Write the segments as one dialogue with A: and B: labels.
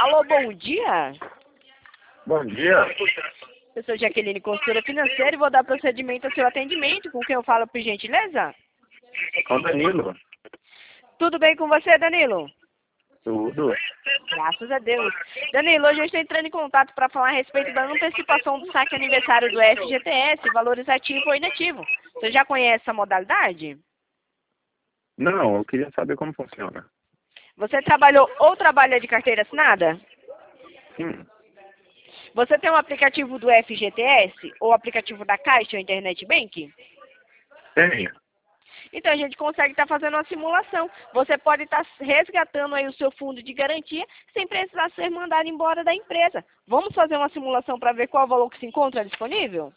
A: Alô, bom dia.
B: Bom dia.
A: Eu sou Jaqueline, consultora financeira, e vou dar procedimento ao seu atendimento. Com quem eu falo, por gentileza?
B: Com Danilo.
A: Tudo bem com você, Danilo?
B: Tudo.
A: Graças a Deus. Danilo, hoje eu estou entrando em contato para falar a respeito da antecipação do saque aniversário do FGTS, valores ativo ou inativo. Você já conhece essa modalidade?
B: Não, eu queria saber como funciona.
A: Você trabalhou ou trabalha de carteira assinada?
B: Sim.
A: Você tem um aplicativo do FGTS ou aplicativo da Caixa ou Internet Bank?
B: Tenho.
A: Então a gente consegue estar fazendo uma simulação. Você pode estar resgatando aí o seu fundo de garantia sem precisar ser mandado embora da empresa. Vamos fazer uma simulação para ver qual o valor que se encontra disponível?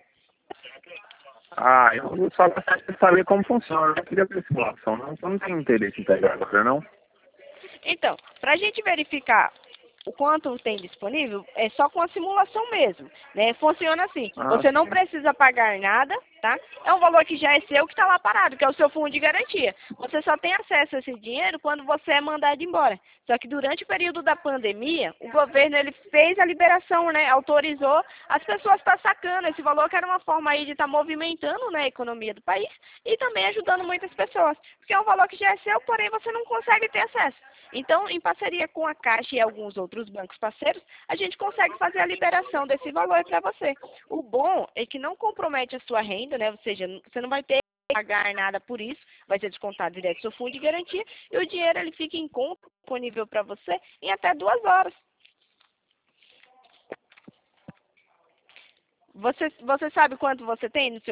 B: Eu só gostaria de saber como funciona. Eu não queria ver simulação, não. Eu não tenho interesse em pegar agora, não.
A: Então, para a gente verificar o quanto tem disponível, é só com a simulação mesmo, né? Funciona assim, você não
B: Sim.
A: precisa pagar nada, tá? É um valor que já é seu, que está lá parado, que é o seu fundo de garantia. Você só tem acesso a esse dinheiro quando você é mandado embora. Só que durante o período da pandemia, o governo ele fez a liberação, né? Autorizou as pessoas estar sacando esse valor, que era uma forma aí de estar movimentando, né, a economia do país e também ajudando muitas pessoas. Porque é um valor que já é seu, porém você não consegue ter acesso. Então, em parceria com a Caixa e alguns outros bancos parceiros, a gente consegue fazer a liberação desse valor para você. O bom é que não compromete a sua renda, né? Ou seja, você não vai ter que pagar nada por isso, vai ser descontado direto do seu fundo de garantia e o dinheiro ele fica em conta, disponível para você em até 2 horas. Você sabe quanto você tem no seu